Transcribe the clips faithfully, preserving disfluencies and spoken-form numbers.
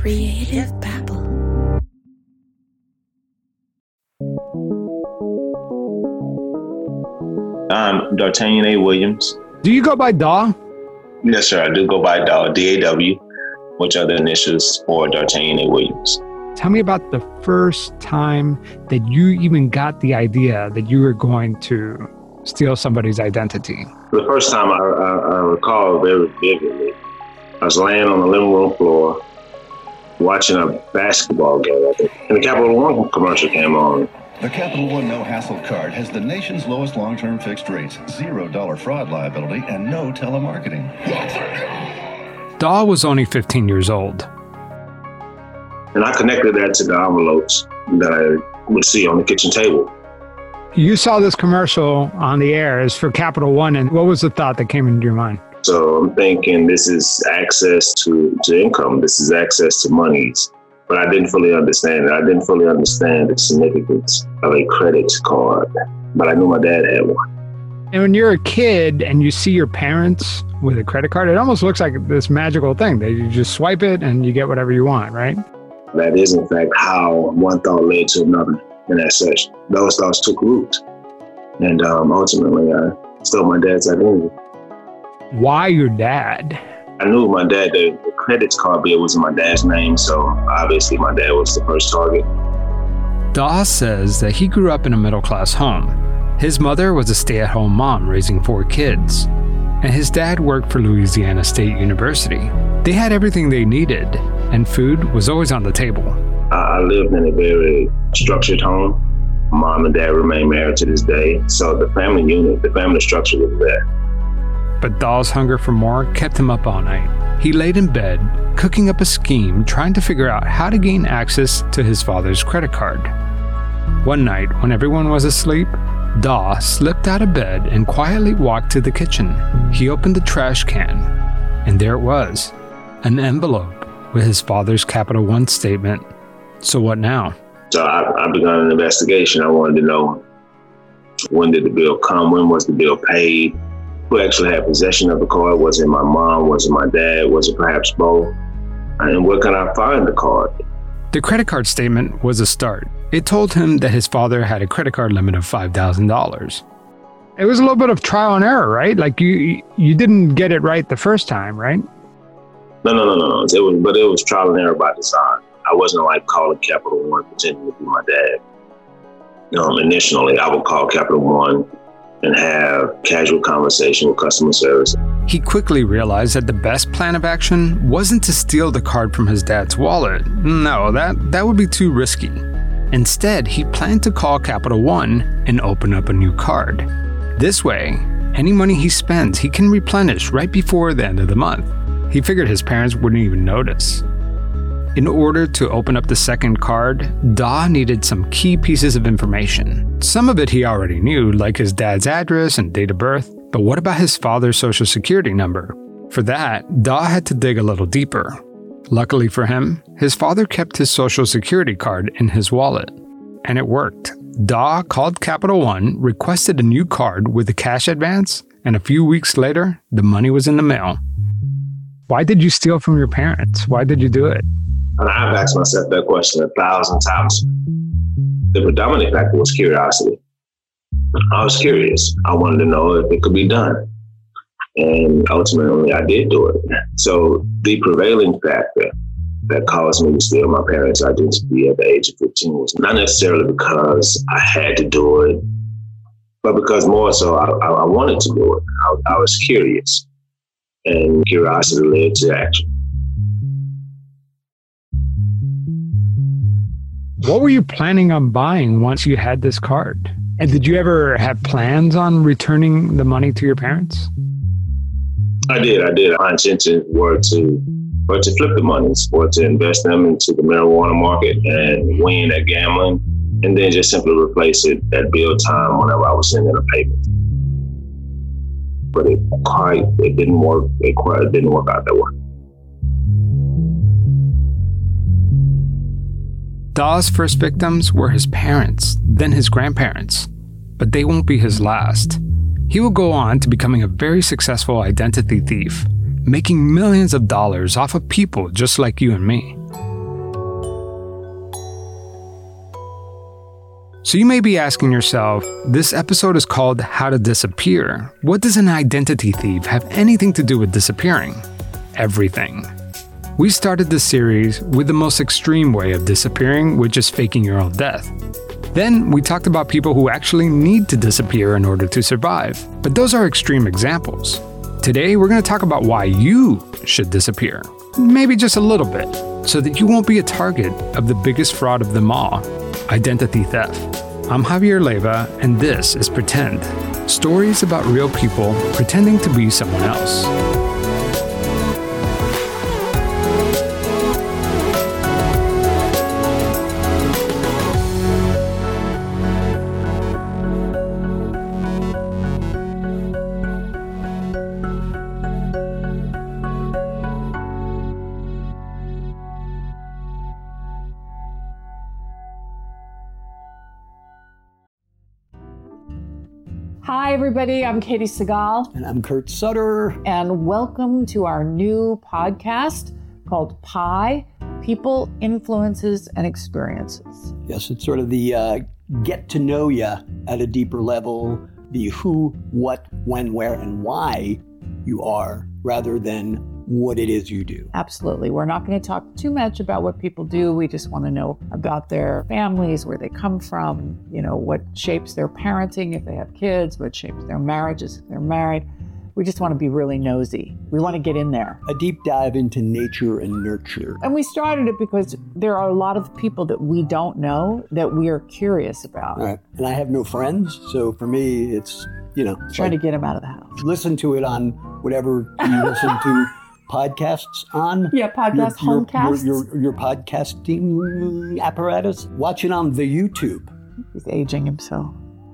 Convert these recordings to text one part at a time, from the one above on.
Creative Babble. I'm D'Artagnan A. Williams. Do you go by Daw? Yes, sir. I do go by Daw, D A W, which are the initials for D'Artagnan A. Williams. Tell me about the first time that you even got the idea that you were going to steal somebody's identity. The first time I, I, I recall very vividly, I was laying on the living room floor watching a basketball game, I think, and the Capital One commercial came on. The Capital One No Hassle card has the nation's lowest long-term fixed rates, zero dollar fraud liability, and no telemarketing. Daw was only fifteen years old. And I connected that to the envelopes that I would see on the kitchen table. You saw this commercial on the air as for Capital One, and what was the thought that came into your mind? So I'm thinking this is access to, to income. This is access to monies. But I didn't fully understand it. I didn't fully understand the significance of a credit card. But I knew my dad had one. And when you're a kid and you see your parents with a credit card, it almost looks like this magical thing that you just swipe it and you get whatever you want, right? That is, in fact, how one thought led to another. And as such, those thoughts took root. And um, ultimately, I stole my dad's identity. Why your dad? I knew my dad, the, the credit card bill was in my dad's name, so obviously my dad was the first target. Daw says that he grew up in a middle-class home. His mother was a stay-at-home mom raising four kids, and his dad worked for Louisiana State University. They had everything they needed, and food was always on the table. I lived in a very structured home. Mom and dad remain married to this day, so the family unit, the family structure was there. But Daw's hunger for more kept him up all night. He laid in bed, cooking up a scheme, trying to figure out how to gain access to his father's credit card. One night, when everyone was asleep, Daw slipped out of bed and quietly walked to the kitchen. He opened the trash can, and there it was, an envelope with his father's Capital One statement. So what now? So I, I began an investigation. I wanted to know, when did the bill come? When was the bill paid? Who actually had possession of the card? Was it my mom? Was it my dad? Was it perhaps both? And where can I find the card? The credit card statement was a start. It told him that his father had a credit card limit of five thousand dollars. It was a little bit of trial and error, right? Like you you didn't get it right the first time, right? No, no, no, no, no. It was, but it was trial and error by design. I wasn't like calling Capital One pretending to be my dad. Um, initially, I would call Capital One and have casual conversation with customer service. He quickly realized that the best plan of action wasn't to steal the card from his dad's wallet. No, that, that would be too risky. Instead, he planned to call Capital One and open up a new card. This way, any money he spends, he can replenish right before the end of the month. He figured his parents wouldn't even notice. In order to open up the second card, Daw needed some key pieces of information. Some of it he already knew, like his dad's address and date of birth, but what about his father's social security number? For that, Daw had to dig a little deeper. Luckily for him, his father kept his social security card in his wallet. And it worked. Daw called Capital One, requested a new card with a cash advance, and a few weeks later, the money was in the mail. Why did you steal from your parents? Why did you do it? And I've asked myself that question a thousand times. The predominant factor was curiosity. I was curious. I wanted to know if it could be done. And ultimately, I did do it. So the prevailing factor that caused me to steal my parents' identity at the age of fifteen was not necessarily because I had to do it, but because more so I, I wanted to do it. I, I was curious, and curiosity led to action. What were you planning on buying once you had this card? And did you ever have plans on returning the money to your parents? I did. I did. My intentions were to, were to flip the monies, or to invest them into the marijuana market and win at gambling, and then just simply replace it at bill time whenever I was sending a payment. But it quite, it didn't work. It quite, it didn't work out that way. Daw's first victims were his parents, then his grandparents. But they won't be his last. He will go on to becoming a very successful identity thief, making millions of dollars off of people just like you and me. So you may be asking yourself, this episode is called How to Disappear. What does an identity thief have anything to do with disappearing? Everything. We started this series with the most extreme way of disappearing, which is faking your own death. Then we talked about people who actually need to disappear in order to survive. But those are extreme examples. Today, we're going to talk about why you should disappear. Maybe just a little bit, so that you won't be a target of the biggest fraud of them all, identity theft. I'm Javier Leiva, and this is Pretend. Stories about real people pretending to be someone else. Hi, everybody. I'm Katie Segal. And I'm Kurt Sutter. And welcome to our new podcast called Pi, People, Influences, and Experiences. Yes, it's sort of the uh, get to know you at a deeper level, the who, what, when, where, and why you are, rather than what it is you do. Absolutely. We're not going to talk too much about what people do. We just want to know about their families, where they come from, you know, what shapes their parenting if they have kids, what shapes their marriages if they're married. We just want to be really nosy. We want to get in there. A deep dive into nature and nurture. And we started it because there are a lot of people that we don't know that we are curious about. All right. And I have no friends, so for me, it's, you know. Trying like, to get them out of the house. Listen to it on whatever you listen to. Podcasts on? Yeah, podcast, your, your, homecasts. Your, your, your podcasting apparatus. Watch it on the YouTube. He's aging himself.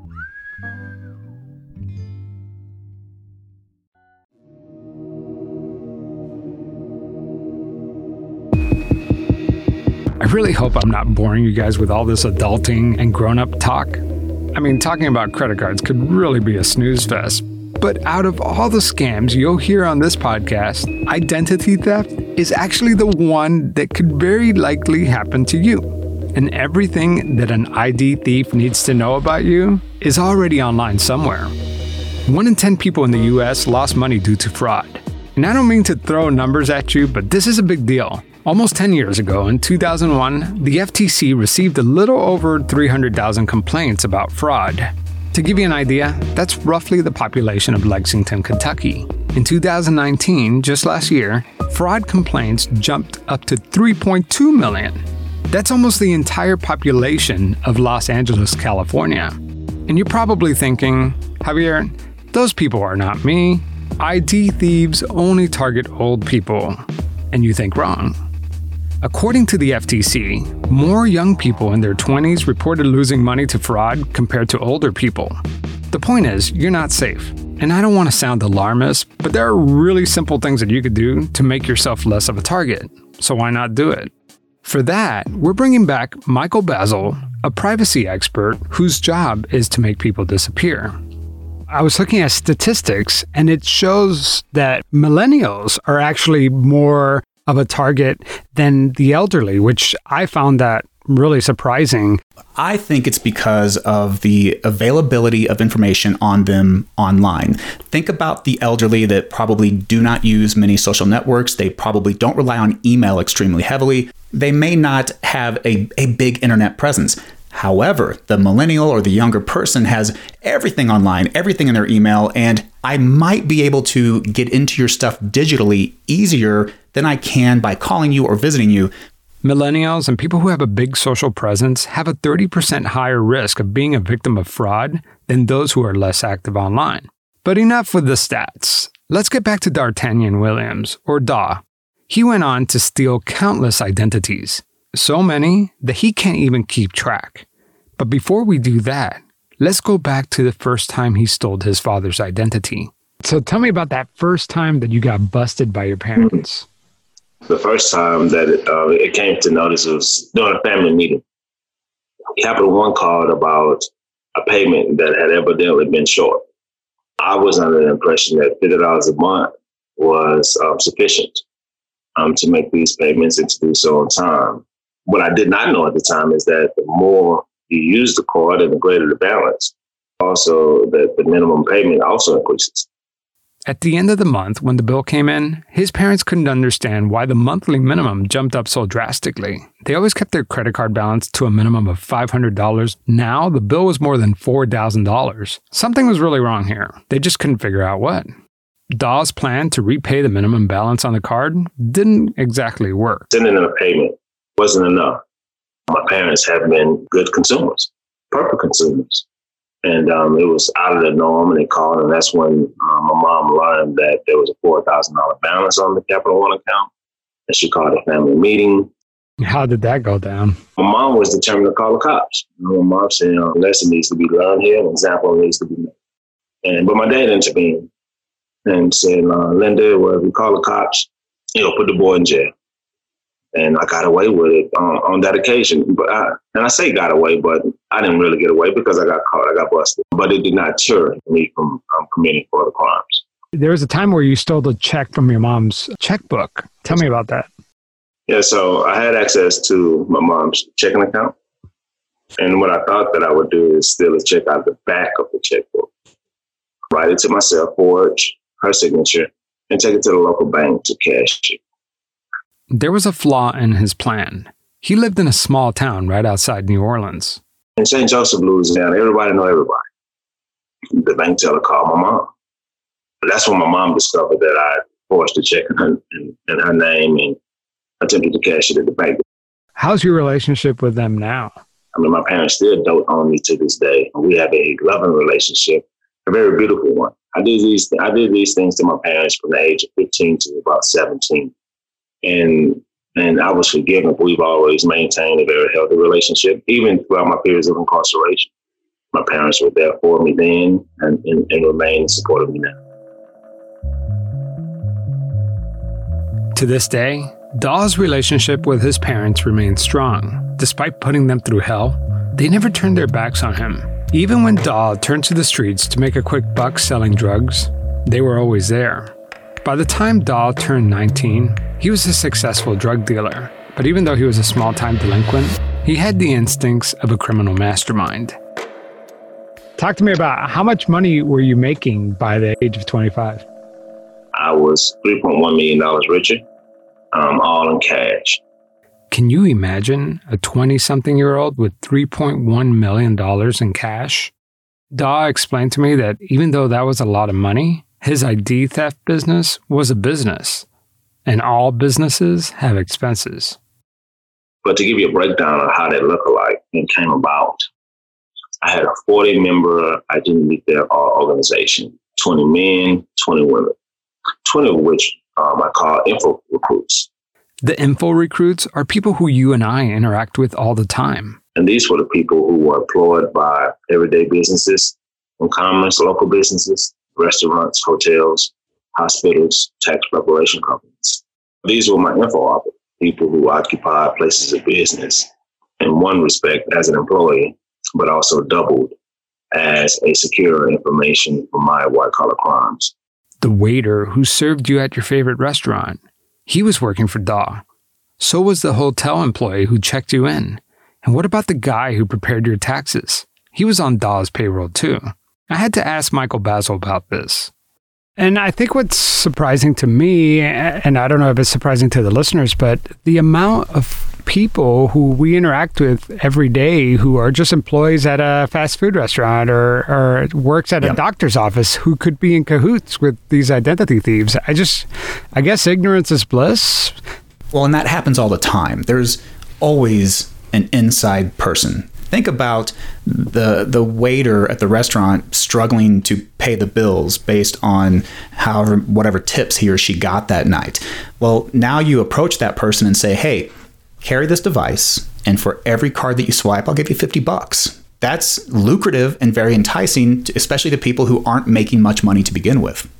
I really hope I'm not boring you guys with all this adulting and grown-up talk. I mean, talking about credit cards could really be a snooze fest. But out of all the scams you'll hear on this podcast, identity theft is actually the one that could very likely happen to you. And everything that an I D thief needs to know about you is already online somewhere. One in ten people in the U S lost money due to fraud. And I don't mean to throw numbers at you, but this is a big deal. Almost ten years ago, in two thousand one, the F T C received a little over three hundred thousand complaints about fraud. To give you an idea, that's roughly the population of Lexington, Kentucky. In two thousand nineteen, just last year, fraud complaints jumped up to three point two million. That's almost the entire population of Los Angeles, California. And you're probably thinking, Javier, those people are not me. I D thieves only target old people. And you think wrong. According to the F T C, more young people in their twenties reported losing money to fraud compared to older people. The point is, you're not safe. And I don't want to sound alarmist, but there are really simple things that you could do to make yourself less of a target. So why not do it? For that, we're bringing back Michael Bazzell, a privacy expert whose job is to make people disappear. I was looking at statistics, and it shows that millennials are actually more of a target than the elderly, which I found that really surprising. I think it's because of the availability of information on them online. Think about the elderly that probably do not use many social networks. They probably don't rely on email extremely heavily. They may not have a, a big internet presence. However, the millennial or the younger person has everything online, everything in their email, and I might be able to get into your stuff digitally easier than I can by calling you or visiting you. Millennials and people who have a big social presence have a thirty percent higher risk of being a victim of fraud than those who are less active online. But enough with the stats. Let's get back to D'Artagnan Williams, or Daw. He went on to steal countless identities. So many that he can't even keep track. But before we do that, let's go back to the first time he stole his father's identity. So tell me about that first time that you got busted by your parents. The first time that it, uh, it came to notice was during a family meeting. Capital One called about a payment that had evidently been short. I was under the impression that fifty dollars a month was um, sufficient um, to make these payments and to do so on time. What I did not know at the time is that the more you use the card and the greater the balance, also the, the minimum payment also increases. At the end of the month, when the bill came in, his parents couldn't understand why the monthly minimum jumped up so drastically. They always kept their credit card balance to a minimum of five hundred dollars. Now, the bill was more than four thousand dollars. Something was really wrong here. They just couldn't figure out what. Daw's plan to repay the minimum balance on the card didn't exactly work. Sending in a payment wasn't enough. My parents have been good consumers, perfect consumers. And um, it was out of the norm, and they called, and that's when um, my mom learned that there was a four thousand dollars balance on the Capital One account, and she called a family meeting. How did that go down? My mom was determined to call the cops. You know, my mom said, you know, a lesson needs to be learned here, an example needs to be made. And, but my dad intervened and said, uh, Linda, well, if we call the cops, you know, put the boy in jail. And I got away with it on, on that occasion. But I, and I say got away, but I didn't really get away because I got caught, I got busted. But it did not deter me from um, committing further crimes. There was a time where you stole the check from your mom's checkbook. Tell me about that. Yeah, so I had access to my mom's checking account. And what I thought that I would do is steal a check out of the back of the checkbook, write it to myself, forge her signature, and take it to the local bank to cash it. There was a flaw in his plan. He lived in a small town right outside New Orleans. In Saint Joseph, Louisiana, everybody know everybody. The bank teller called my mom. But that's when my mom discovered that I forged a check in her, in, in her name and attempted to cash it at the bank. How's your relationship with them now? I mean, my parents still dote on me to this day. We have a loving relationship, a very beautiful one. I did these, I did these things to my parents from the age of fifteen to about seventeen. And and I was forgiven. We've always maintained a very healthy relationship, even throughout my periods of incarceration. My parents were there for me then and, and, and remain supportive of me now. To this day, Daw's relationship with his parents remains strong. Despite putting them through hell, they never turned their backs on him. Even when Daw turned to the streets to make a quick buck selling drugs, they were always there. By the time Daw turned nineteen, he was a successful drug dealer. But even though he was a small-time delinquent, he had the instincts of a criminal mastermind. Talk to me about how much money were you making by the age of twenty-five? I was three point one million dollars richer, um, all in cash. Can you imagine a twenty-something-year-old with three point one million dollars in cash? Daw explained to me that even though that was a lot of money, his I D theft business was a business, and all businesses have expenses. But to give you a breakdown of how that looked like and came about, I had a forty-member identity theft organization, twenty men, twenty women, twenty of which um, I call info recruits. The info recruits are people who you and I interact with all the time. And these were the people who were employed by everyday businesses, e-commerce, local businesses, restaurants, hotels, hospitals, tax preparation companies. These were my info operatives, people who occupied places of business in one respect as an employee, but also doubled as a secure information for my white-collar crimes. The waiter who served you at your favorite restaurant, he was working for Daw. So was the hotel employee who checked you in. And what about the guy who prepared your taxes? He was on Daw's payroll too. I had to ask Michael Basil about this. And I think what's surprising to me, and I don't know if it's surprising to the listeners, but the amount of people who we interact with every day who are just employees at a fast food restaurant or, or works at yep. a doctor's office who could be in cahoots with these identity thieves. I just, I guess ignorance is bliss. Well, and that happens all the time. There's always an inside person. Think about the the waiter at the restaurant struggling to pay the bills based on however whatever tips he or she got that night. Well, now you approach that person and say, "Hey, carry this device, and for every card that you swipe, I'll give you fifty bucks." That's lucrative and very enticing, especially to people who aren't making much money to begin with.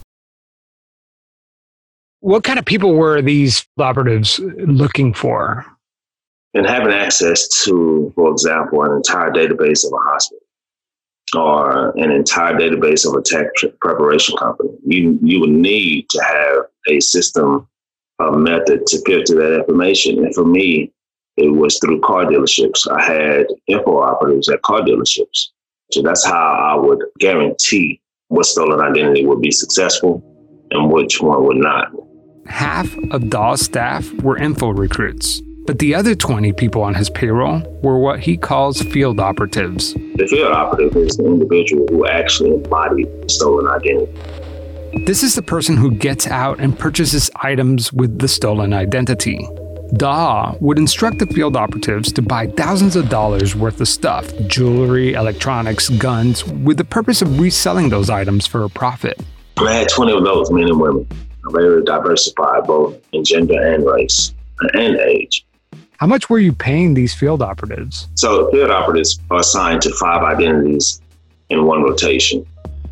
What kind of people were these operatives looking for? And having access to, for example, an entire database of a hospital or an entire database of a tax preparation company, you you would need to have a system, a method to filter that information. And for me, it was through car dealerships. I had info operatives at car dealerships. So that's how I would guarantee what stolen identity would be successful and which one would not. Half of Daw's staff were info recruits, but the other twenty people on his payroll were what he calls field operatives. The field operative is the individual who actually embodied stolen identity. This is the person who gets out and purchases items with the stolen identity. Daw would instruct the field operatives to buy thousands of dollars worth of stuff, jewelry, electronics, guns, with the purpose of reselling those items for a profit. I had twenty of those men and women, very diversified both in gender and race and age. How much were you paying these field operatives? So field operatives are assigned to five identities in one rotation.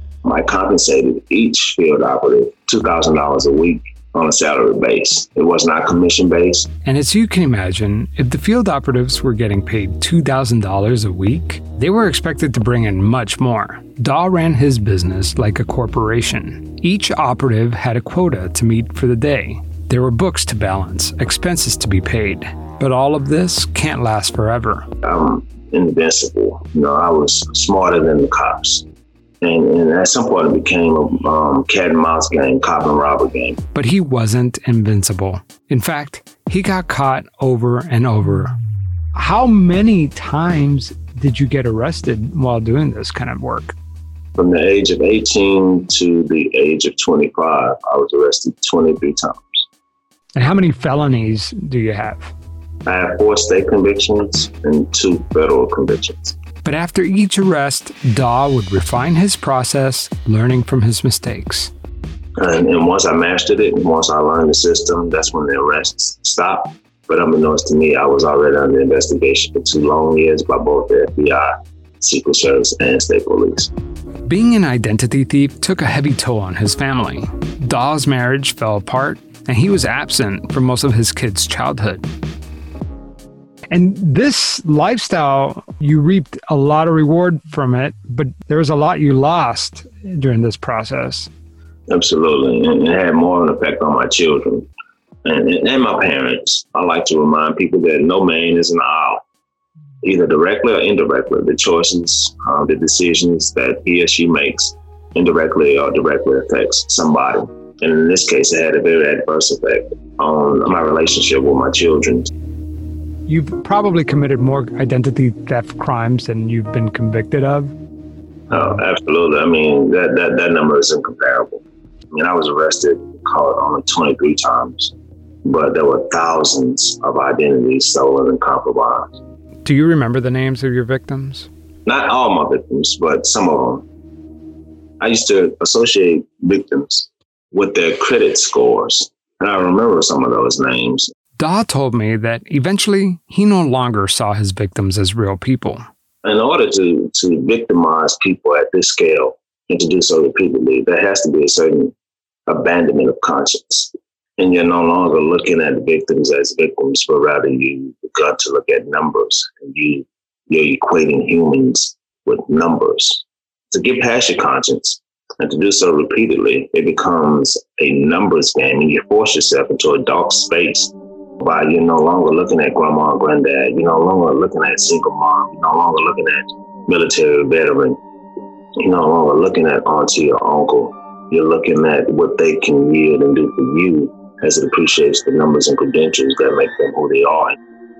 I compensated each field operative two thousand dollars a week on a salary base. It was not commission based. And as you can imagine, if the field operatives were getting paid two thousand dollars a week, they were expected to bring in much more. Daw ran his business like a corporation. Each operative had a quota to meet for the day. There were books to balance, expenses to be paid. But all of this can't last forever. I'm invincible. You know, I was smarter than the cops. And, and at some point it became a um, cat and mouse game, cop and robber game. But he wasn't invincible. In fact, he got caught over and over. How many times did you get arrested while doing this kind of work? From the age of eighteen to the age of twenty-five, I was arrested twenty-three times. And how many felonies do you have? I have four state convictions and two federal convictions. But after each arrest, Daw would refine his process, learning from his mistakes. And, and once I mastered it, and once I learned the system, that's when the arrests stopped. But unbeknownst to me, I was already under investigation for two long years by both the F B I, Secret Service, and state police. Being an identity thief took a heavy toll on his family. Daw's marriage fell apart, and he was absent for most of his kids' childhood. And this lifestyle, you reaped a lot of reward from it, but there was a lot you lost during this process. Absolutely. And it had more of an effect on my children and, and my parents. I like to remind people that no man is an isle, either directly or indirectly. The choices, uh, the decisions that he or she makes indirectly or directly affects somebody. And in this case, it had a very adverse effect on my relationship with my children. You've probably committed more identity theft crimes than you've been convicted of. Oh, absolutely. I mean, that, that, that number is incomparable. I mean, I was arrested, caught only twenty-three times, but there were thousands of identities stolen and compromised. Do you remember the names of your victims? Not all my victims, but some of them. I used to associate victims with their credit scores, and I remember some of those names. Daw told me that eventually he no longer saw his victims as real people. In order to, to victimize people at this scale and to do so repeatedly, there has to be a certain abandonment of conscience. And you're no longer looking at victims as victims, but rather you got to look at numbers. And you, you're equating humans with numbers. To get past your conscience and to do so repeatedly, it becomes a numbers game, and you force yourself into a dark space. By you're no longer looking at grandma and granddad, you're no longer looking at single mom, you're no longer looking at military veteran, you're no longer looking at auntie or uncle. You're looking at what they can yield and do for you as it appreciates the numbers and credentials that make them who they are.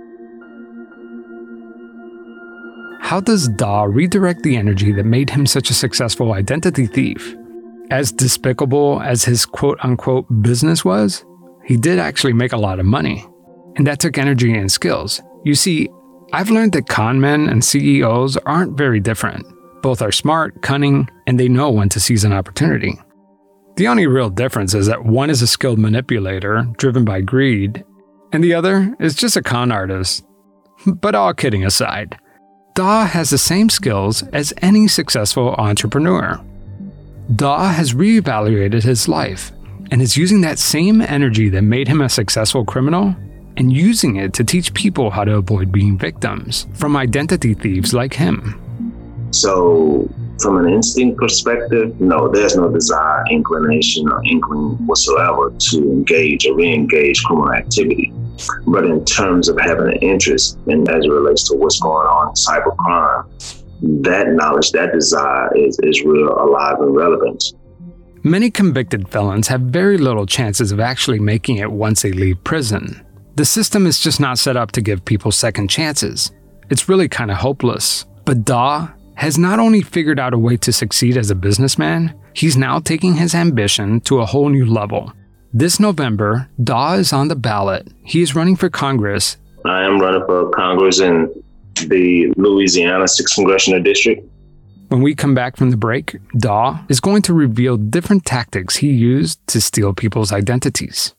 How does Daw redirect the energy that made him such a successful identity thief? As despicable as his quote-unquote business was, he did actually make a lot of money. And that took energy and skills. You see, I've learned that con men and C E Os aren't very different. Both are smart, cunning, and they know when to seize an opportunity. The only real difference is that one is a skilled manipulator driven by greed, and the other is just a con artist. But all kidding aside, Daw has the same skills as any successful entrepreneur. Daw has reevaluated his life and is using that same energy that made him a successful criminal and using it to teach people how to avoid being victims from identity thieves like him. So from an instinct perspective, no, there's no desire, inclination, or inkling whatsoever to engage or re-engage criminal activity. But in terms of having an interest in as it relates to what's going on in cybercrime, that knowledge, that desire is, is real, alive, and relevant. Many convicted felons have very little chances of actually making it once they leave prison. The system is just not set up to give people second chances. It's really kind of hopeless. But Daw has not only figured out a way to succeed as a businessman, he's now taking his ambition to a whole new level. This November, Daw is on the ballot. He is running for Congress. I am running for Congress in the Louisiana sixth Congressional District. When we come back from the break, Daw is going to reveal different tactics he used to steal people's identities.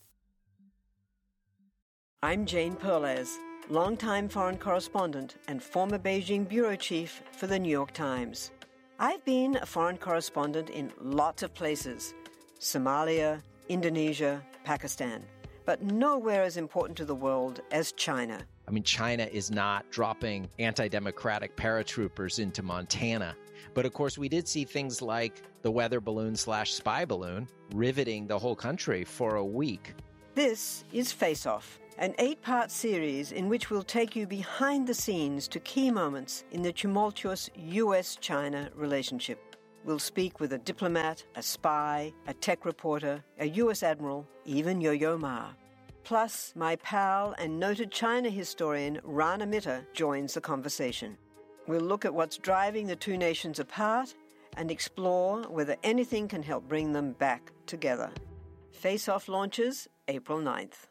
I'm Jane Perlez, longtime foreign correspondent and former Beijing bureau chief for the New York Times. I've been a foreign correspondent in lots of places: Somalia, Indonesia, Pakistan, but nowhere as important to the world as China. I mean, China is not dropping anti-democratic paratroopers into Montana. But of course, we did see things like the weather balloon slash spy balloon riveting the whole country for a week. This is Face Off, an eight-part series in which we'll take you behind the scenes to key moments in the tumultuous U S China relationship. We'll speak with a diplomat, a spy, a tech reporter, a U S admiral, even Yo-Yo Ma. Plus, my pal and noted China historian Rana Mitter joins the conversation. We'll look at what's driving the two nations apart and explore whether anything can help bring them back together. Face Off launches April ninth.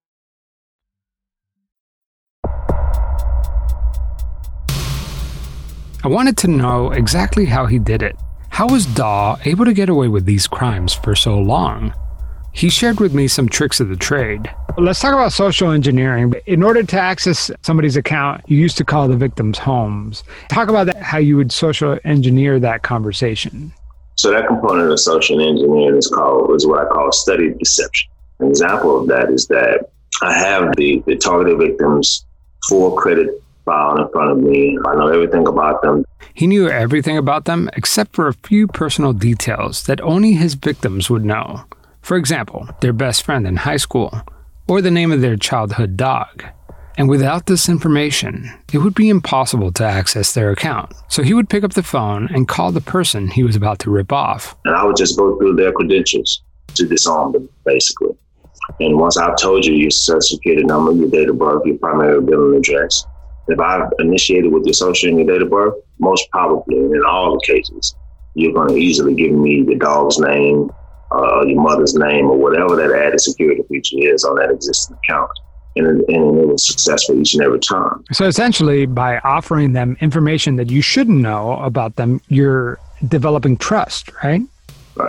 I wanted to know exactly how he did it. How was Daw able to get away with these crimes for so long? He shared with me some tricks of the trade. Let's talk about social engineering. In order to access somebody's account, you used to call the victims' homes. Talk about that, how you would social engineer that conversation. So that component of social engineering is called is what I call studied deception. An example of that is that I have the, the targeted victims' full credit file in front of me. I know everything about them. He knew everything about them except for a few personal details that only his victims would know. For example, their best friend in high school, or the name of their childhood dog. And without this information, it would be impossible to access their account. So he would pick up the phone and call the person he was about to rip off. And I would just go through their credentials to disarm them, basically. And once I've told you your social security number, your date of birth, your primary billing address, if I've initiated with your social and your date of birth, most probably, and in all the cases, you're going to easily give me your dog's name, uh, your mother's name, or whatever that added security feature is on that existing account. And, and it was successful each and every time. So essentially, by offering them information that you shouldn't know about them, you're developing trust, right? Right.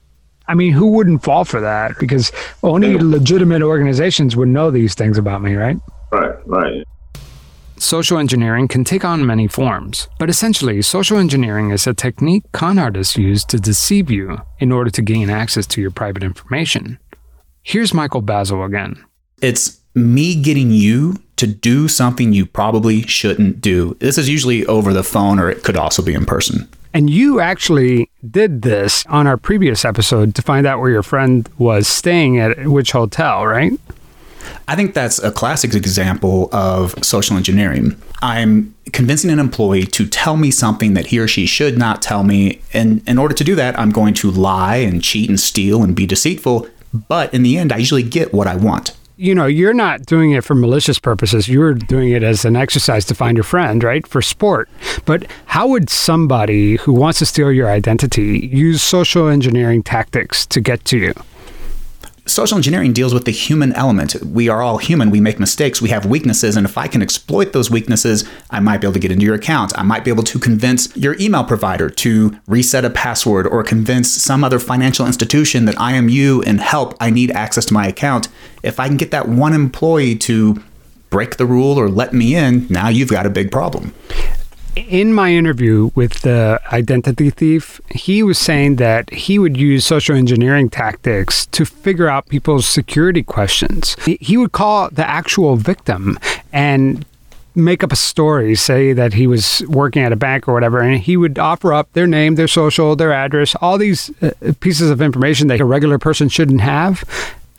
I mean, who wouldn't fall for that? Because only yeah. legitimate organizations would know these things about me, right? Right, right. Social engineering can take on many forms, but essentially, social engineering is a technique con artists use to deceive you in order to gain access to your private information. Here's Michael Basil again. It's me getting you to do something you probably shouldn't do. This is usually over the phone, or it could also be in person. And you actually did this on our previous episode to find out where your friend was staying at which hotel, right? I think that's a classic example of social engineering. I'm convincing an employee to tell me something that he or she should not tell me. And in order to do that, I'm going to lie and cheat and steal and be deceitful. But in the end, I usually get what I want. You know, you're not doing it for malicious purposes. You're doing it as an exercise to find your friend, right? For sport. But how would somebody who wants to steal your identity use social engineering tactics to get to you? Social engineering deals with the human element. We are all human. We make mistakes. We have weaknesses. And if I can exploit those weaknesses, I might be able to get into your account. I might be able to convince your email provider to reset a password, or convince some other financial institution that I am you and help. I need access to my account. If I can get that one employee to break the rule or let me in, now you've got a big problem. In my interview with the identity thief, he was saying that he would use social engineering tactics to figure out people's security questions. He would call the actual victim and make up a story, say that he was working at a bank or whatever, and he would offer up their name, their social, their address, all these uh, pieces of information that a regular person shouldn't have.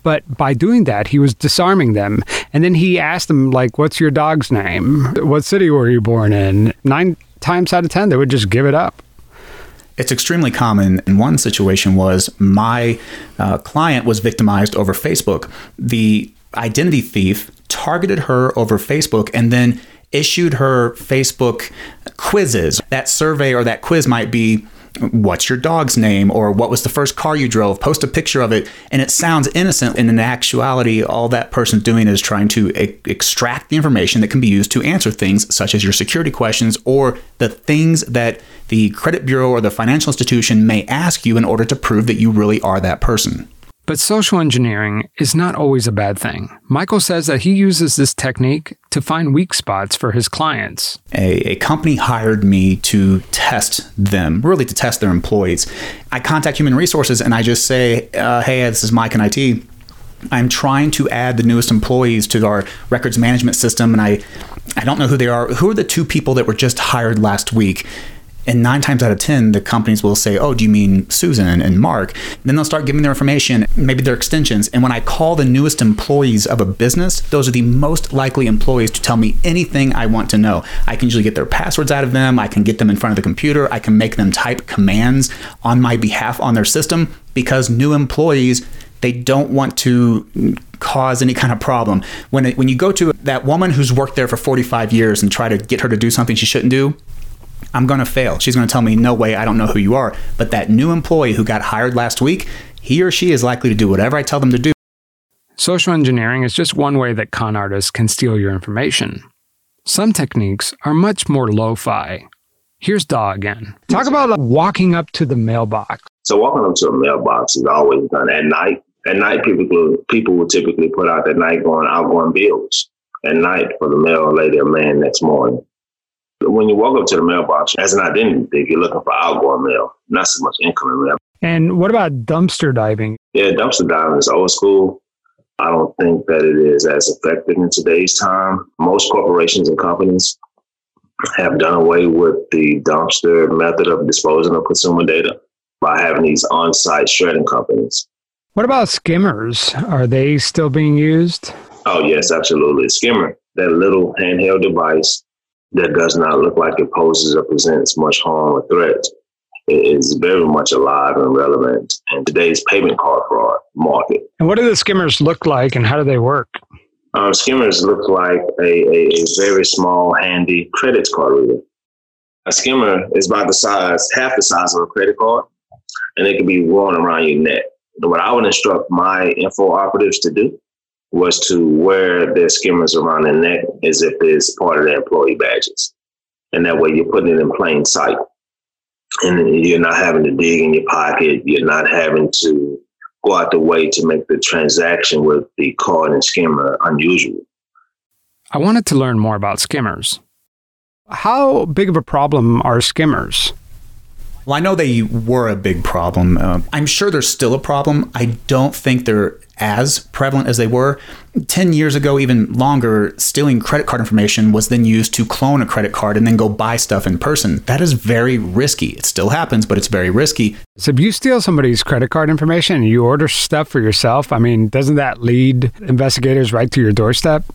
But by doing that, he was disarming them. And then he asked them, like, what's your dog's name? What city were you born in? Nine times out of ten, they would just give it up. It's extremely common. And one situation was my uh, client was victimized over Facebook. The identity thief targeted her over Facebook and then issued her Facebook quizzes. That survey or that quiz might be, what's your dog's name? Or what was the first car you drove? Post a picture of it. And it sounds innocent. And in actuality, all that person's doing is trying to e- extract the information that can be used to answer things such as your security questions or the things that the credit bureau or the financial institution may ask you in order to prove that you really are that person. But social engineering is not always a bad thing. Michael says that he uses this technique to find weak spots for his clients. A, a company hired me to test them, really to test their employees. I contact human resources and I just say, uh, hey, this is Mike in I T. I'm trying to add the newest employees to our records management system, and I, I don't know who they are. Who are the two people that were just hired last week? And nine times out of ten, the companies will say, oh, do you mean Susan and Mark? And then they'll start giving their information, maybe their extensions. And when I call the newest employees of a business, those are the most likely employees to tell me anything I want to know. I can usually get their passwords out of them. I can get them in front of the computer. I can make them type commands on my behalf on their system, because new employees, they don't want to cause any kind of problem. When it, when you go to that woman who's worked there for forty-five years and try to get her to do something she shouldn't do, I'm going to fail. She's going to tell me, no way, I don't know who you are. But that new employee who got hired last week, he or she is likely to do whatever I tell them to do. Social engineering is just one way that con artists can steal your information. Some techniques are much more lo-fi. Here's Daw again. Talk about like, walking up to the mailbox. So walking up to a mailbox is always done at night. At night, people, people will typically put out that night going outgoing bills at night for the mail lady or man next morning. When you walk up to the mailbox, as an identity thief, you're looking for outgoing mail, not so much incoming mail. And what about dumpster diving? Yeah, dumpster diving is old school. I don't think that it is as effective in today's time. Most corporations and companies have done away with the dumpster method of disposing of consumer data by having these on-site shredding companies. What about skimmers? Are they still being used? Oh, yes, absolutely. Skimmer, that little handheld device that does not look like it poses or presents much harm or threat, is very much alive and relevant in today's payment card fraud market. And what do the skimmers look like and how do they work? Um, skimmers look like a, a, a very small, handy credit card reader. A skimmer is about the size, half the size of a credit card, and it can be worn around your neck. And what I would instruct my info operatives to do was to wear their skimmers around their neck as if it's part of their employee badges. And that way you're putting it in plain sight. And you're not having to dig in your pocket. You're not having to go out the way to make the transaction with the card and skimmer unusual. I wanted to learn more about skimmers. How big of a problem are skimmers? Well, I know they were a big problem. Uh, I'm sure they're still a problem. I don't think they're as prevalent as they were. ten years ago, even longer, stealing credit card information was then used to clone a credit card and then go buy stuff in person. That is very risky. It still happens, but it's very risky. So if you steal somebody's credit card information and you order stuff for yourself, I mean, doesn't that lead investigators right to your doorstep?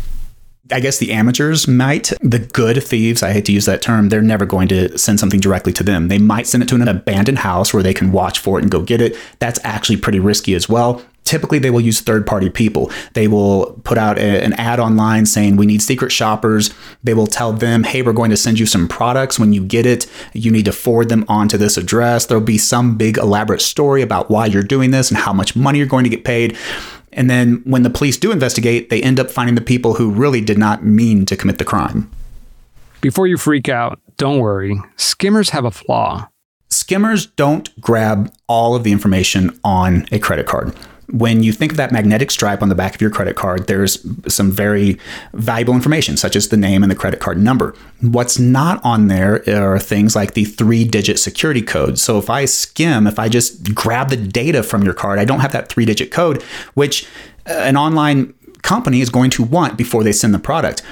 I guess the amateurs might. The good thieves, I hate to use that term, they're never going to send something directly to them. They might send it to an abandoned house where they can watch for it and go get it. That's actually pretty risky as well. Typically, they will use third-party people. They will put out a, an ad online saying, we need secret shoppers. They will tell them, hey, we're going to send you some products. When you get it, you need to forward them onto this address. There'll be some big elaborate story about why you're doing this and how much money you're going to get paid. And then when the police do investigate, they end up finding the people who really did not mean to commit the crime. Before you freak out, don't worry. Skimmers have a flaw. Skimmers don't grab all of the information on a credit card. When you think of that magnetic stripe on the back of your credit card, there's some very valuable information, such as the name and the credit card number. What's not on there are things like the three-digit security code. So if I skim, if I just grab the data from your card, I don't have that three-digit code, which an online company is going to want before they send the product.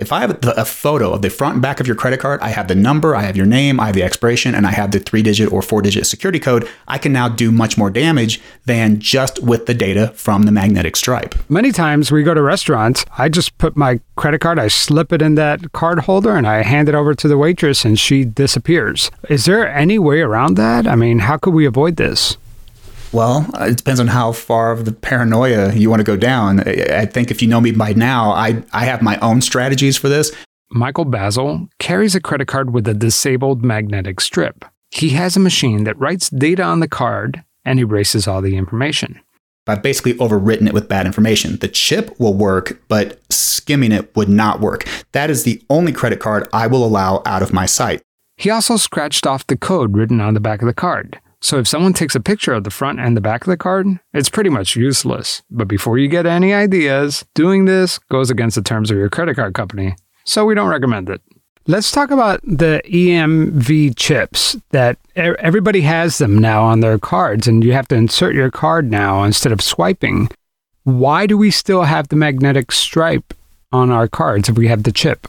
If I have a photo of the front and back of your credit card, I have the number, I have your name, I have the expiration, and I have the three-digit or four-digit security code, I can now do much more damage than just with the data from the magnetic stripe. Many times we go to restaurants, I just put my credit card, I slip it in that card holder, and I hand it over to the waitress, and she disappears. Is there any way around that? I mean, how could we avoid this? Well, it depends on how far of the paranoia you want to go down. I think if you know me by now, I, I have my own strategies for this. Michael Basil carries a credit card with a disabled magnetic strip. He has a machine that writes data on the card and erases all the information. I've basically overwritten it with bad information. The chip will work, but skimming it would not work. That is the only credit card I will allow out of my site. He also scratched off the code written on the back of the card. So if someone takes a picture of the front and the back of the card, it's pretty much useless. But before you get any ideas, doing this goes against the terms of your credit card company, so we don't recommend it. Let's talk about the E M V chips that everybody has them now on their cards, and you have to insert your card now instead of swiping. Why do we still have the magnetic stripe on our cards if we have the chip?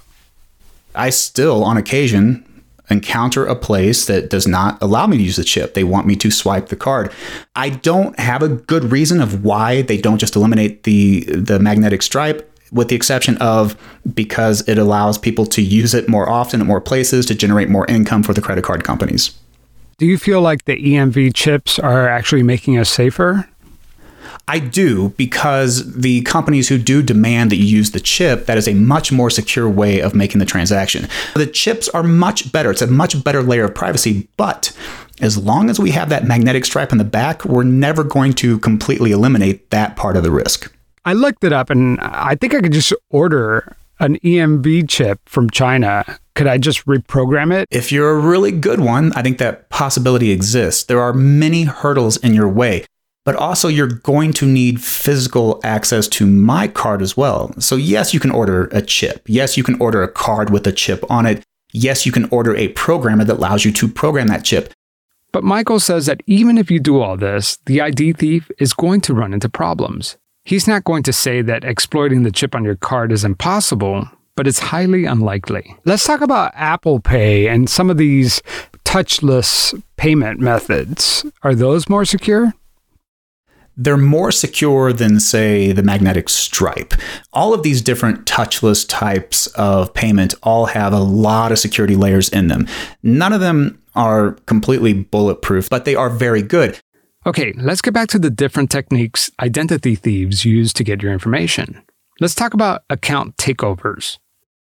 I still, on occasion, encounter a place that does not allow me to use the chip. They want me to swipe the card. I don't have a good reason of why they don't just eliminate the the magnetic stripe, with the exception of because it allows people to use it more often at more places to generate more income for the credit card companies. Do you feel like the E M V chips are actually making us safer? I do, because the companies who do demand that you use the chip, that is a much more secure way of making the transaction. The chips are much better. It's a much better layer of privacy, but as long as we have that magnetic stripe in the back, we're never going to completely eliminate that part of the risk. I looked it up, and I think I could just order an E M V chip from China. Could I just reprogram it? If you're a really good one, I think that possibility exists. There are many hurdles in your way. But also you're going to need physical access to my card as well. So yes, you can order a chip. Yes, you can order a card with a chip on it. Yes, you can order a programmer that allows you to program that chip. But Michael says that even if you do all this, the I D thief is going to run into problems. He's not going to say that exploiting the chip on your card is impossible, but it's highly unlikely. Let's talk about Apple Pay and some of these touchless payment methods. Are those more secure? They're more secure than, say, the magnetic stripe. All of these different touchless types of payment all have a lot of security layers in them. None of them are completely bulletproof, but they are very good. Okay, let's get back to the different techniques identity thieves use to get your information. Let's talk about account takeovers.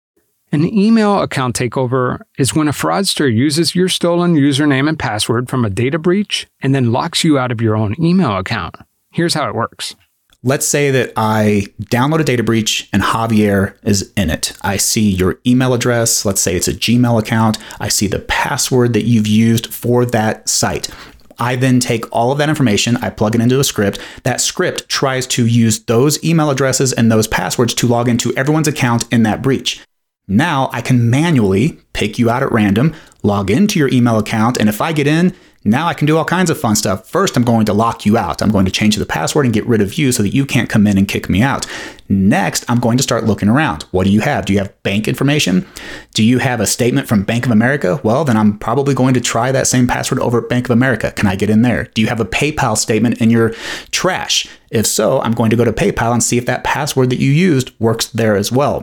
An email account takeover is when a fraudster uses your stolen username and password from a data breach and then locks you out of your own email account. Here's how it works. Let's say that I download a data breach and Javier is in it. I see your email address. Let's say it's a Gmail account. I see the password that you've used for that site. I then take all of that information, I plug it into a script. That script tries to use those email addresses and those passwords to log into everyone's account in that breach. Now I can manually pick you out at random, log into your email account, and if I get in, now I can do all kinds of fun stuff. First, I'm going to lock you out. I'm going to change the password and get rid of you so that you can't come in and kick me out. Next, I'm going to start looking around. What do you have? Do you have bank information? Do you have a statement from Bank of America? Well, then I'm probably going to try that same password over at Bank of America. Can I get in there? Do you have a PayPal statement in your trash? If so, I'm going to go to PayPal and see if that password that you used works there as well.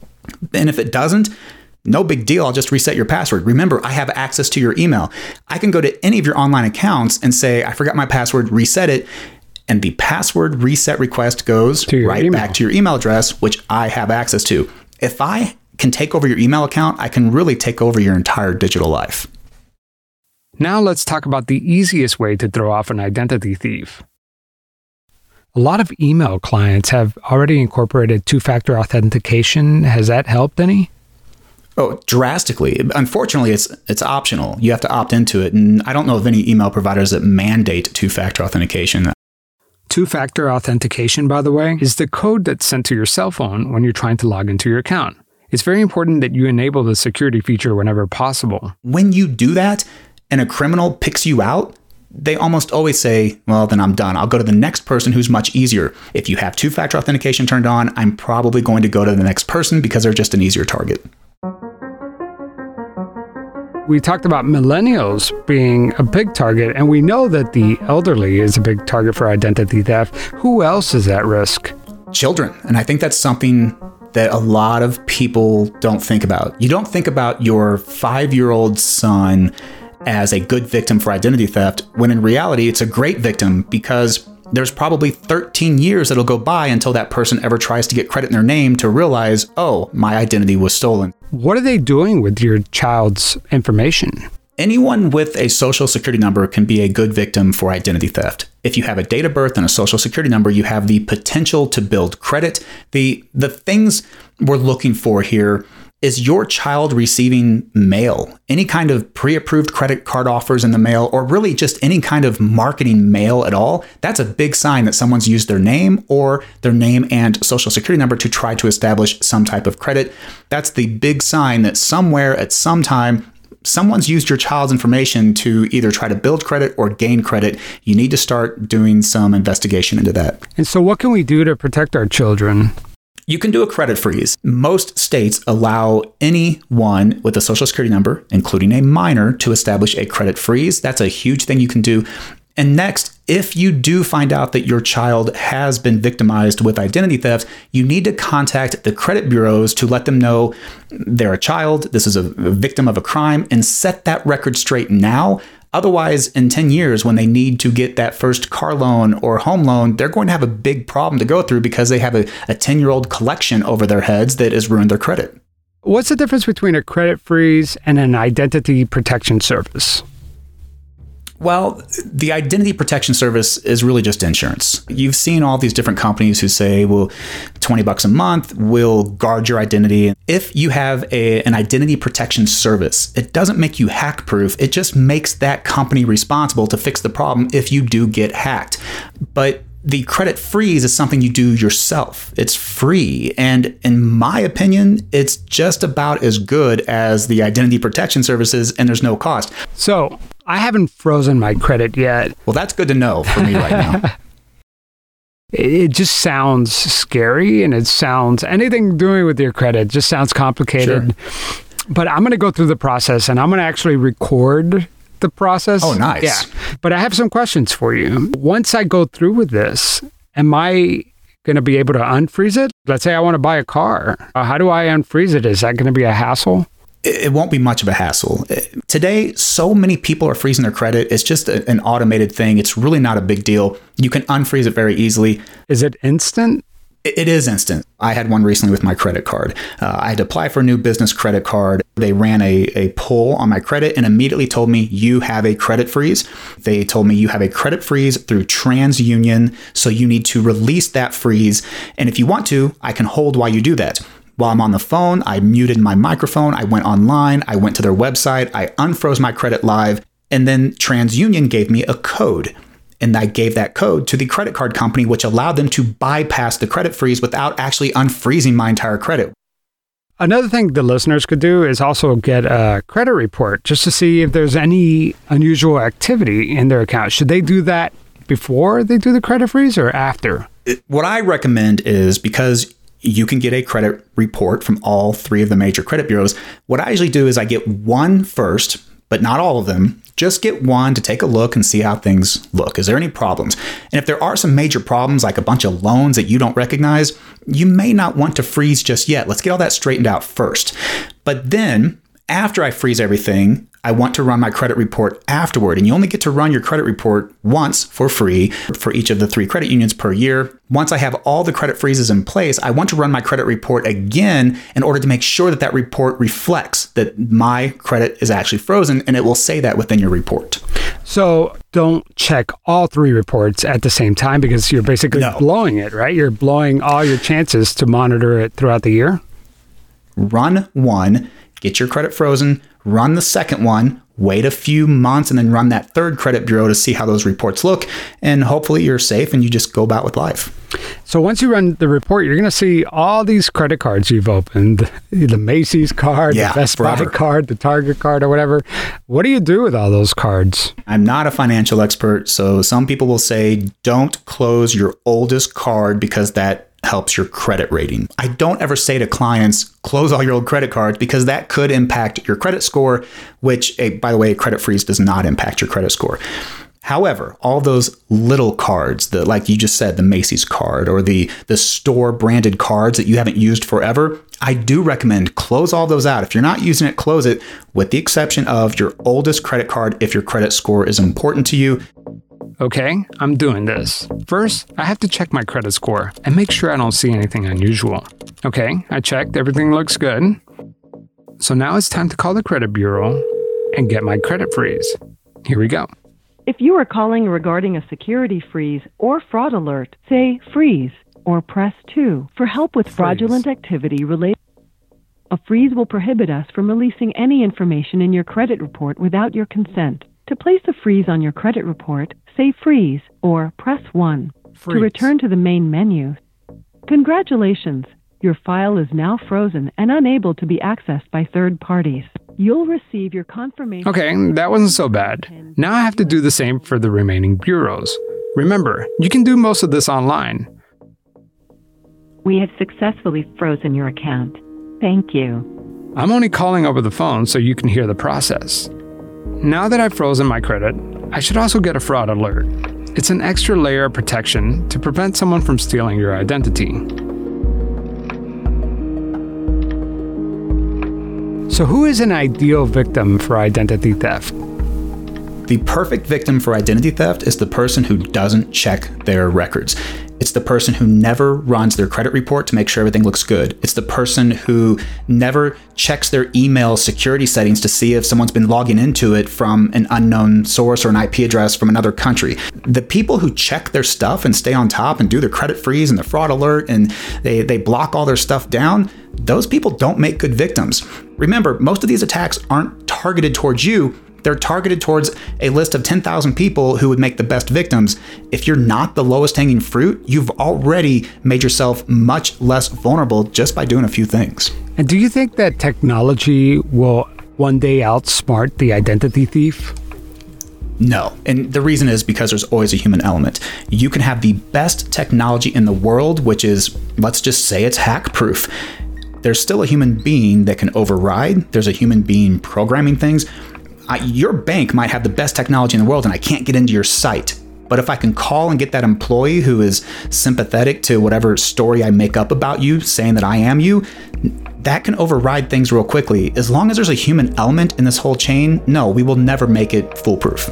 And if it doesn't, no big deal. I'll just reset your password. Remember, I have access to your email. I can go to any of your online accounts and say, I forgot my password, reset it. And the password reset request goes right email. back to your email address, which I have access to. If I can take over your email account, I can really take over your entire digital life. Now let's talk about the easiest way to throw off an identity thief. A lot of email clients have already incorporated two-factor authentication. Has that helped any? Oh, drastically. Unfortunately, it's it's optional. You have to opt into it. And I don't know of any email providers that mandate two-factor authentication. Two-factor authentication, by the way, is the code that's sent to your cell phone when you're trying to log into your account. It's very important that you enable the security feature whenever possible. When you do that and a criminal picks you out, they almost always say, well, then I'm done. I'll go to the next person who's much easier. If you have two-factor authentication turned on, I'm probably going to go to the next person because they're just an easier target. We talked about millennials being a big target, and we know that the elderly is a big target for identity theft. Who else is at risk? Children. And I think that's something that a lot of people don't think about. You don't think about your five-year-old son as a good victim for identity theft, when in reality, it's a great victim because there's probably thirteen years that'll go by until that person ever tries to get credit in their name to realize, oh, my identity was stolen. What are they doing with your child's information? Anyone with a social security number can be a good victim for identity theft. If you have a date of birth and a social security number, you have the potential to build credit. The, the things we're looking for here is your child receiving mail, any kind of pre-approved credit card offers in the mail, or really just any kind of marketing mail at all. That's a big sign that someone's used their name or their name and social security number to try to establish some type of credit. That's the big sign that somewhere at some time, someone's used your child's information to either try to build credit or gain credit. You need to start doing some investigation into that. And so what can we do to protect our children? You can do a credit freeze. Most states allow anyone with a social security number, including a minor, to establish a credit freeze. That's a huge thing you can do. And next, if you do find out that your child has been victimized with identity theft, you need to contact the credit bureaus to let them know they're a child, this is a victim of a crime, and set that record straight now. Otherwise, in ten years, when they need to get that first car loan or home loan, they're going to have a big problem to go through because they have a, a ten-year-old collection over their heads that has ruined their credit. What's the difference between a credit freeze and an identity protection service? Well, the identity protection service is really just insurance. You've seen all these different companies who say, well, twenty bucks a month will guard your identity. If you have a, an identity protection service, it doesn't make you hack proof. It just makes that company responsible to fix the problem if you do get hacked. But the credit freeze is something you do yourself. It's free. And in my opinion, it's just about as good as the identity protection services, and there's no cost. So I haven't frozen my credit yet. Well, that's good to know for me right now. It just sounds scary, and it sounds, anything doing with your credit just sounds complicated. Sure. But I'm going to go through the process, and I'm going to actually record the process. Oh, nice. Yeah. But I have some questions for you. Once I go through with this, am I going to be able to unfreeze it? Let's say I want to buy a car. Uh, how do I unfreeze it? Is that going to be a hassle? It won't be much of a hassle. Today, so many people are freezing their credit. It's just a, an automated thing. It's really not a big deal. You can unfreeze it very easily. Is it instant? It is instant. I had one recently with my credit card. Uh, I had to apply for a new business credit card. They ran a, a poll on my credit and immediately told me, you have a credit freeze. They told me you have a credit freeze through TransUnion, so you need to release that freeze. And if you want to, I can hold while you do that. While I'm on the phone, I muted my microphone. I went online. I went to their website. I unfroze my credit live. And then TransUnion gave me a code. And I gave that code to the credit card company, which allowed them to bypass the credit freeze without actually unfreezing my entire credit. Another thing the listeners could do is also get a credit report just to see if there's any unusual activity in their account. Should they do that before they do the credit freeze or after? What I recommend is, because you can get a credit report from all three of the major credit bureaus, what I usually do is I get one first, but not all of them. Just get one to take a look and see how things look. Is there any problems? And if there are some major problems, like a bunch of loans that you don't recognize, you may not want to freeze just yet. Let's get all that straightened out first. But then, after I freeze everything, I want to run my credit report afterward. And you only get to run your credit report once for free for each of the three credit unions per year. Once I have all the credit freezes in place, I want to run my credit report again in order to make sure that that report reflects that my credit is actually frozen, and it will say that within your report. So don't check all three reports at the same time, because you're basically no. blowing it, right? You're blowing all your chances to monitor it throughout the year. Run one, get your credit frozen, run the second one, wait a few months, and then run that third credit bureau to see how those reports look. And hopefully you're safe and you just go about with life. So once you run the report, you're going to see all these credit cards you've opened, the Macy's card, Yeah, the Best Buy forever. card, the Target card, or whatever. What do you do with all those cards? I'm not a financial expert, so some people will say don't close your oldest card because that helps your credit rating. I don't ever say to clients, close all your old credit cards because that could impact your credit score, which, eh, by the way, credit freeze does not impact your credit score. However, all those little cards, the like you just said, the Macy's card or the, the store branded cards that you haven't used forever, I do recommend close all those out. If you're not using it, close it, with the exception of your oldest credit card if your credit score is important to you. Okay, I'm doing this. First, I have to check my credit score and make sure I don't see anything unusual. Okay, I checked, everything looks good. So now it's time to call the credit bureau and get my credit freeze. Here we go. If you are calling regarding a security freeze or fraud alert, say freeze or press two. For help with fraudulent activity related, a freeze will prohibit us from releasing any information in your credit report without your consent. To place a freeze on your credit report, say freeze or press one. Freeze. To return to the main menu, congratulations, your file is now frozen and unable to be accessed by third parties. You'll receive your confirmation. Okay, that wasn't so bad. Now I have to do the same for the remaining bureaus. Remember, you can do most of this online. We have successfully frozen your account. Thank you. I'm only calling over the phone so you can hear the process. Now that I've frozen my credit, I should also get a fraud alert. It's an extra layer of protection to prevent someone from stealing your identity. So who is an ideal victim for identity theft? The perfect victim for identity theft is the person who doesn't check their records. It's the person who never runs their credit report to make sure everything looks good. It's the person who never checks their email security settings to see if someone's been logging into it from an unknown source or an I P address from another country. The people who check their stuff and stay on top and do their credit freeze and the fraud alert and they, they block all their stuff down, those people don't make good victims. Remember, most of these attacks aren't targeted towards you. They're targeted towards a list of ten thousand people who would make the best victims. If you're not the lowest hanging fruit, you've already made yourself much less vulnerable just by doing a few things. And do you think that technology will one day outsmart the identity thief? No. And the reason is because there's always a human element. You can have the best technology in the world, which is, let's just say it's hack proof. There's still a human being that can override. There's a human being programming things. I, your bank might have the best technology in the world and I can't get into your site. But if I can call and get that employee who is sympathetic to whatever story I make up about you, saying that I am you, that can override things real quickly. As long as there's a human element in this whole chain, no, we will never make it foolproof.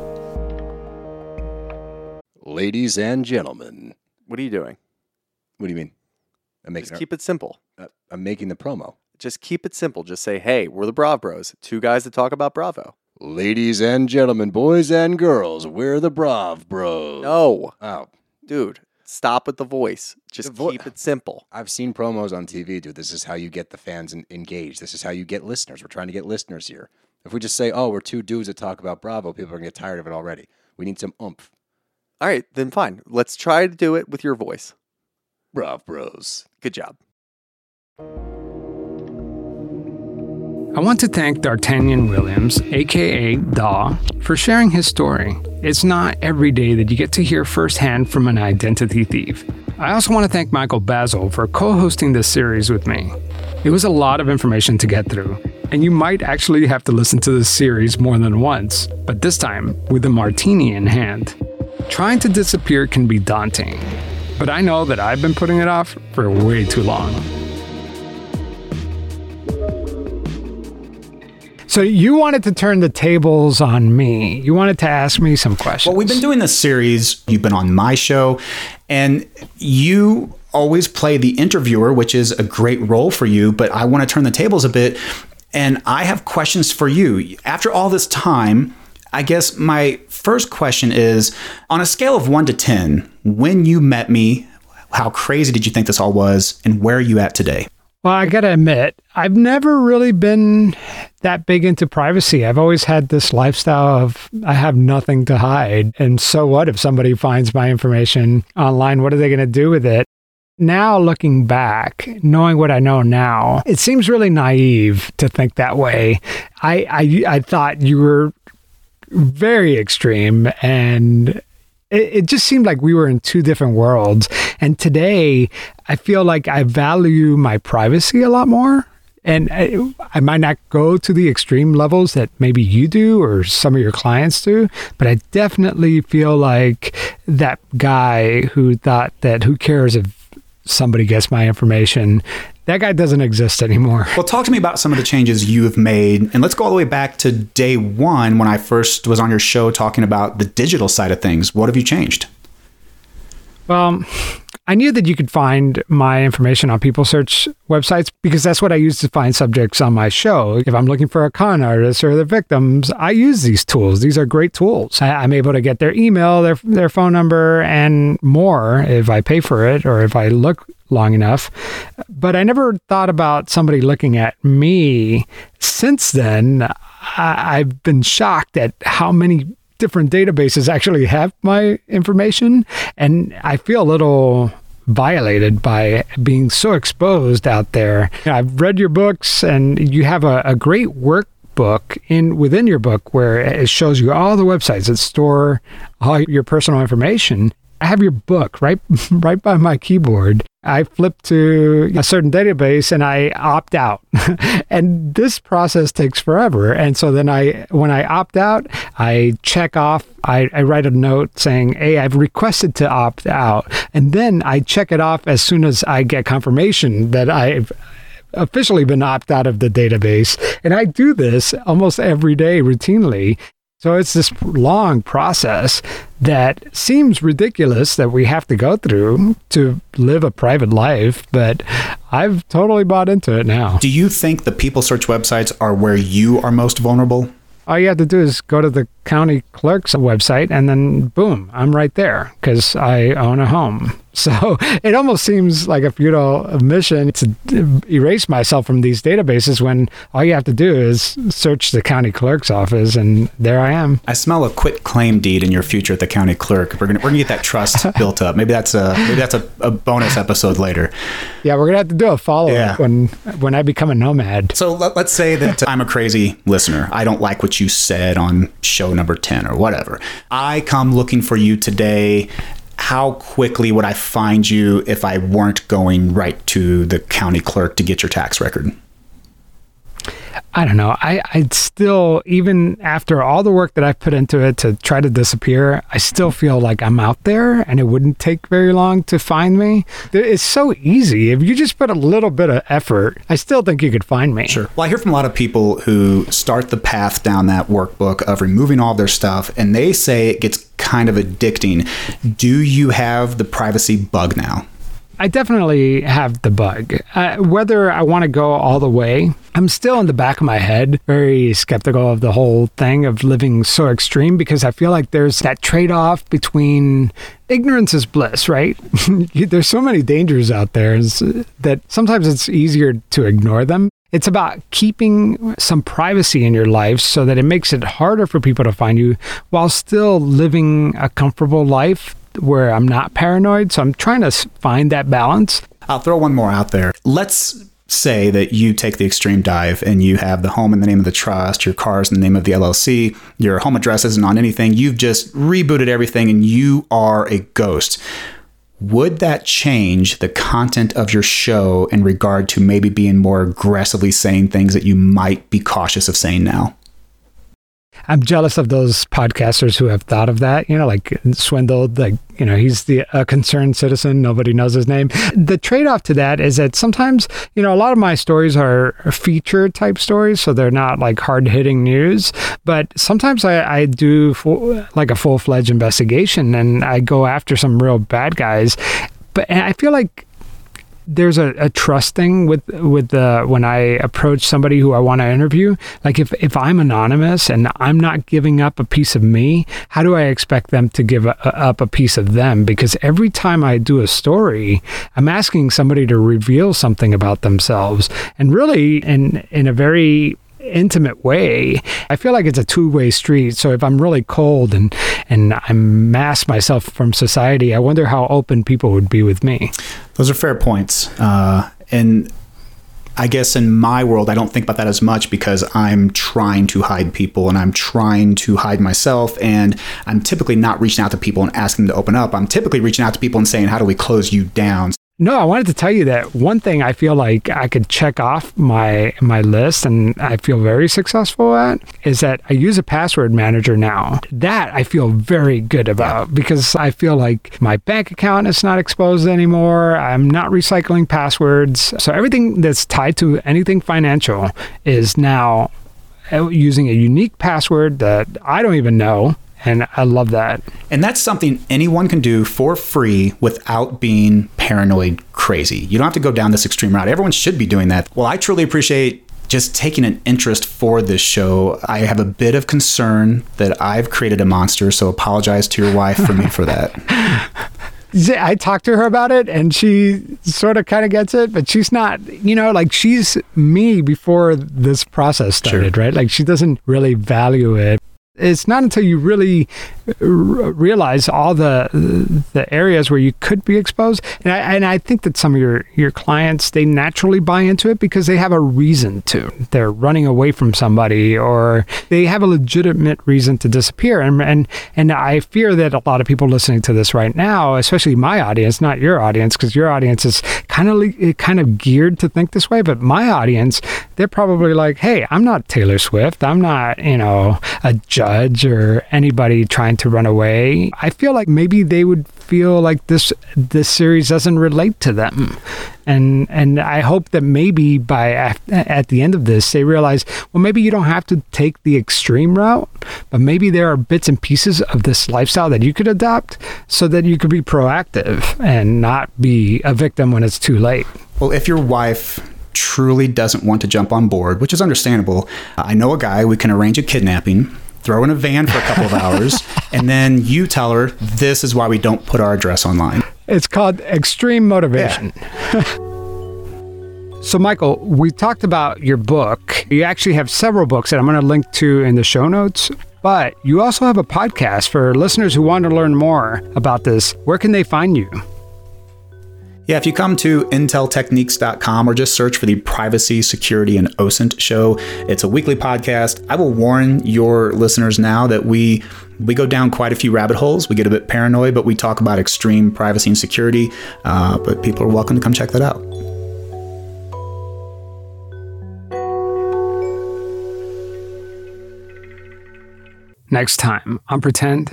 Ladies and gentlemen. What are you doing? What do you mean? I'm making Just a- keep it simple. uh, I'm making the promo. Just keep it simple. Just say, hey, we're the Bravo Bros. Two guys that talk about Bravo. Ladies and gentlemen, boys and girls, we're the Bravo Bros. No. Oh. Dude, stop with the voice. Just The vo- keep it simple. I've seen promos on T V, dude. This is how you get the fans en- engaged. This is how you get listeners. We're trying to get listeners here. If we just say, oh, we're two dudes that talk about Bravo, people are going to get tired of it already. We need some oomph. All right, then fine. Let's try to do it with your voice. Bravo Bros. Good job. I want to thank D'Artagnan Williams, aka Daw, for sharing his story. It's not every day that you get to hear firsthand from an identity thief. I also want to thank Michael Basil for co-hosting this series with me. It was a lot of information to get through, and you might actually have to listen to this series more than once, but this time with a martini in hand. Trying to disappear can be daunting, but I know that I've been putting it off for way too long. So you wanted to turn the tables on me. You wanted to ask me some questions. Well, we've been doing this series. You've been on my show, and you always play the interviewer, which is a great role for you, but I want to turn the tables a bit, and I have questions for you. After all this time, I guess my first question is, on a scale of one to ten, when you met me, how crazy did you think this all was, and where are you at today? Well, I got to admit, I've never really been that big into privacy. I've always had this lifestyle of I have nothing to hide. And so what if somebody finds my information online? What are they going to do with it? Now, looking back, knowing what I know now, it seems really naive to think that way. I, I, I thought you were very extreme, and it, it just seemed like we were in two different worlds. And today, I feel like I value my privacy a lot more. And I, I might not go to the extreme levels that maybe you do or some of your clients do, but I definitely feel like that guy who thought that who cares if somebody gets my information, that guy doesn't exist anymore. Well, talk to me about some of the changes you have made. And let's go all the way back to day one when I first was on your show talking about the digital side of things. What have you changed? Well, I knew that you could find my information on people search websites because that's what I use to find subjects on my show. If I'm looking for a con artist or the victims, I use these tools. These are great tools. I, I'm able to get their email, their their phone number, and more if I pay for it or if I look long enough. But I never thought about somebody looking at me. Since then, I, I've been shocked at how many different databases actually have my information, and I feel a little violated by being so exposed out there. You know, I've read your books, and you have a, a great workbook in within your book where it shows you all the websites that store all your personal information. I have your book right right by my keyboard. I flip to a certain database and I opt out. And this process takes forever. And so then I, when I opt out, I check off, I, I write a note saying, hey, I've requested to opt out. And then I check it off as soon as I get confirmation that I've officially been opted out of the database. And I do this almost every day routinely. So it's this long process that seems ridiculous that we have to go through to live a private life, but I've totally bought into it now. Do you think the people search websites are where you are most vulnerable? All you have to do is go to the county clerk's website and then boom, I'm right there because I own a home. So it almost seems like a futile mission to erase myself from these databases when all you have to do is search the county clerk's office and there I am. I smell a quit claim deed in your future at the county clerk. We're gonna we're gonna get that trust built up. Maybe that's a maybe that's a, a bonus episode later. Yeah, we're gonna have to do a follow up yeah. when when I become a nomad. So let, let's say that I'm a crazy listener. I don't like what you said on show number ten or whatever. I come looking for you today. How quickly would I find you if I weren't going right to the county clerk to get your tax record? I don't know. I, I'd still, even after all the work that I've put into it to try to disappear, I still feel like I'm out there and it wouldn't take very long to find me. It's so easy. If you just put a little bit of effort, I still think you could find me. Sure. Well, I hear from a lot of people who start the path down that workbook of removing all their stuff, and they say it gets kind of addicting. Do you have the privacy bug now? I definitely have the bug. Uh, whether I want to go all the way, I'm still in the back of my head very skeptical of the whole thing of living so extreme because I feel like there's that trade-off between ignorance is bliss, right? There's so many dangers out there that sometimes it's easier to ignore them. It's about keeping some privacy in your life so that it makes it harder for people to find you while still living a comfortable life where I'm not paranoid. So I'm trying to find that balance. I'll throw one more out there. Let's say that you take the extreme dive and you have the home in the name of the trust, your car's in the name of the L L C, your home address isn't on anything. You've just rebooted everything and you are a ghost. Would that change the content of your show in regard to maybe being more aggressively saying things that you might be cautious of saying now? I'm jealous of those podcasters who have thought of that, you know, like Swindled, like, you know, he's the a concerned citizen. Nobody knows his name. The trade-off to that is that sometimes, you know, a lot of my stories are feature type stories, so they're not like hard-hitting news. But sometimes I, I do full, like a full-fledged investigation and I go after some real bad guys. But and I feel like there's a, a trust thing with with the when I approach somebody who I want to interview. Like if, if I'm anonymous and I'm not giving up a piece of me, how do I expect them to give a, a, up a piece of them? Because every time I do a story, I'm asking somebody to reveal something about themselves, and really in in a very intimate way. I feel like it's a two-way street. So if I'm really cold and and I mask myself from society, I wonder how open people would be with me. Those are fair points. Uh, and I guess in my world, I don't think about that as much because I'm trying to hide people and I'm trying to hide myself. And I'm typically not reaching out to people and asking them to open up. I'm typically reaching out to people and saying, how do we close you down? No, I wanted to tell you that one thing I feel like I could check off my my list and I feel very successful at is that I use a password manager now. That I feel very good about because I feel like my bank account is not exposed anymore. I'm not recycling passwords. So everything that's tied to anything financial is now using a unique password that I don't even know. And I love that. And that's something anyone can do for free without being paranoid crazy. You don't have to go down this extreme route. Everyone should be doing that. Well, I truly appreciate just taking an interest for this show. I have a bit of concern that I've created a monster, so apologize to your wife for me for that. I talked to her about it and she sort of kind of gets it, but she's not, you know, like she's me before this process started, sure. Right? Like she doesn't really value it. It's not until you really r- realize all the the areas where you could be exposed. And I, and I think that some of your, your clients, they naturally buy into it because they have a reason to. They're running away from somebody or they have a legitimate reason to disappear. And and, and I fear that a lot of people listening to this right now, especially my audience, not your audience, because your audience is kind of kind of geared to think this way. But my audience, they're probably like, hey, I'm not Taylor Swift. I'm not, you know, a judge or anybody trying to run away. I feel like maybe they would feel like this this series doesn't relate to them. And and I hope that maybe by at the end of this, they realize, well, maybe you don't have to take the extreme route, but maybe there are bits and pieces of this lifestyle that you could adopt so that you could be proactive and not be a victim when it's too late. Well, if your wife truly doesn't want to jump on board, which is understandable, I know a guy, we can arrange a kidnapping, throw in a van for a couple of hours, and then you tell her this is why we don't put our address online. It's called extreme motivation. Yeah. So, Michael, we talked about your book. You actually have several books that I'm going to link to in the show notes, but you also have a podcast for listeners who want to learn more about this. Where can they find you? Yeah, if you come to intel techniques dot com or just search for the Privacy, Security, and O S I N T show, it's a weekly podcast. I will warn your listeners now that we we go down quite a few rabbit holes. We get a bit paranoid, but we talk about extreme privacy and security. Uh, but people are welcome to come check that out. Next time on Pretend.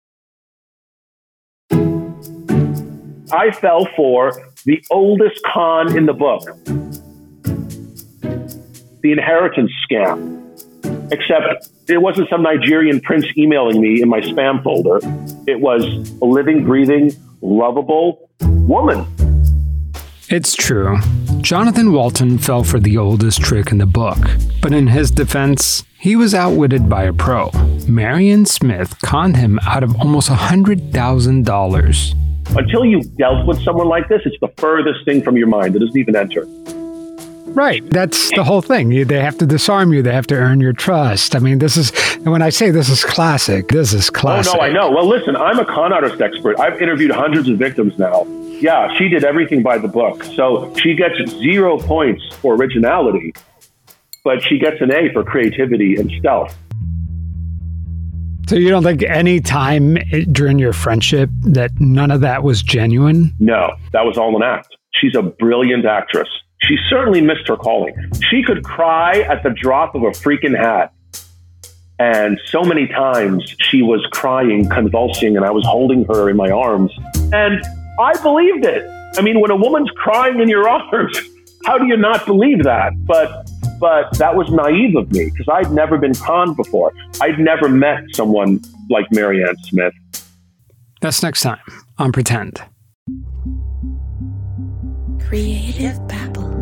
I fell for the oldest con in the book, the inheritance scam. Except it wasn't some Nigerian prince emailing me in my spam folder. It was a living, breathing, lovable woman. It's true. Jonathan Walton fell for the oldest trick in the book, but in his defense, he was outwitted by a pro. Marion Smith conned him out of almost one hundred thousand dollars. Until you've dealt with someone like this, it's the furthest thing from your mind. It doesn't even enter. Right. That's the whole thing. You, they have to disarm you. They have to earn your trust. I mean, this is, and when I say this is classic, this is classic. Oh, no, I know. Well, listen, I'm a con artist expert. I've interviewed hundreds of victims now. Yeah, she did everything by the book. So she gets zero points for originality, but she gets an A for creativity and stealth. So you don't think any time during your friendship that none of that was genuine? No, that was all an act. She's a brilliant actress. She certainly missed her calling. She could cry at the drop of a freaking hat. And so many times she was crying, convulsing, and I was holding her in my arms. And I believed it. I mean, when a woman's crying in your arms, how do you not believe that? But But that was naive of me because I'd never been conned before. I'd never met someone like Marianne Smith. That's next time on Pretend. Creative Babble.